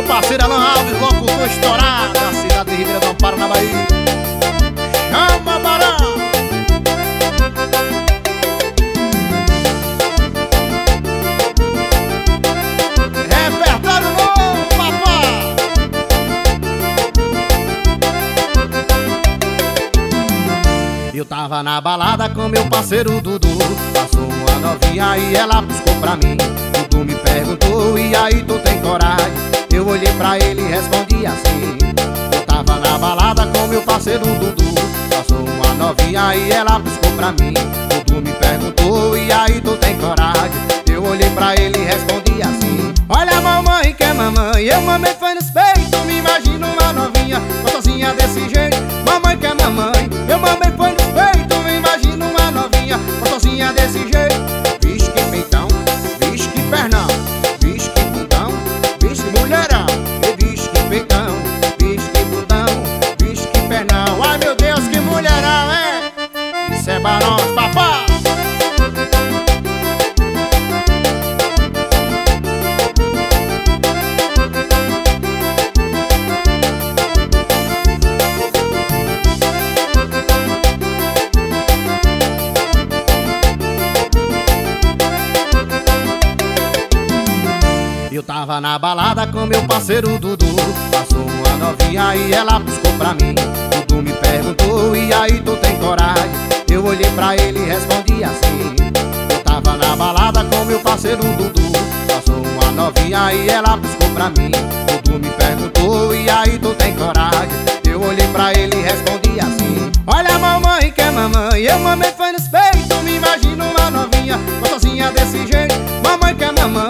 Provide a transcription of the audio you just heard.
parceiro Alan Alves, locutor estourado da cidade de Ribeirão do Amparo, na Bahia. Chama, Barão! Repertório novo, papai! Eu tava na balada com meu parceiro Dudu. Passou uma novinha e ela buscou pra mim. Dudu me perguntou, e aí tu tem coragem? Eu olhei pra ele e respondi assim. Eu tava na balada com meu parceiro Dudu. Passou uma novinha e ela buscou pra mim. Dudu me perguntou, e aí tu tem coragem? Eu olhei pra ele e respondi assim. Olha a mamãe que é mamãe, eu mamãe foi nos peitos. Me imagino uma novinha, gostosinha desse jeito. Mamãe que é mamãe, eu mamãe foi nos peitos. Me imagino uma novinha, gostosinha desse jeito. Vixe que peitão, vixe que pernão, vixe que bundão, vixe que mulherão. E vixe que peitão, vixe que bundão, vixe que pernão. Ai meu Deus, que mulherão, é? Isso é Barões, papai! Eu tava na balada com meu parceiro Dudu. Passou uma novinha e ela buscou pra mim. Dudu me perguntou, e aí tu tem coragem? Eu olhei pra ele e respondi assim. Eu tava na balada com meu parceiro Dudu. Passou uma novinha e ela buscou pra mim. Dudu me perguntou, e aí tu tem coragem? Eu olhei pra ele e respondi assim. Olha a mamãe que é mamãe, eu mamãe foi nos peitos. Me imagino uma novinha, gostosinha desse jeito. Mamãe que é mamãe,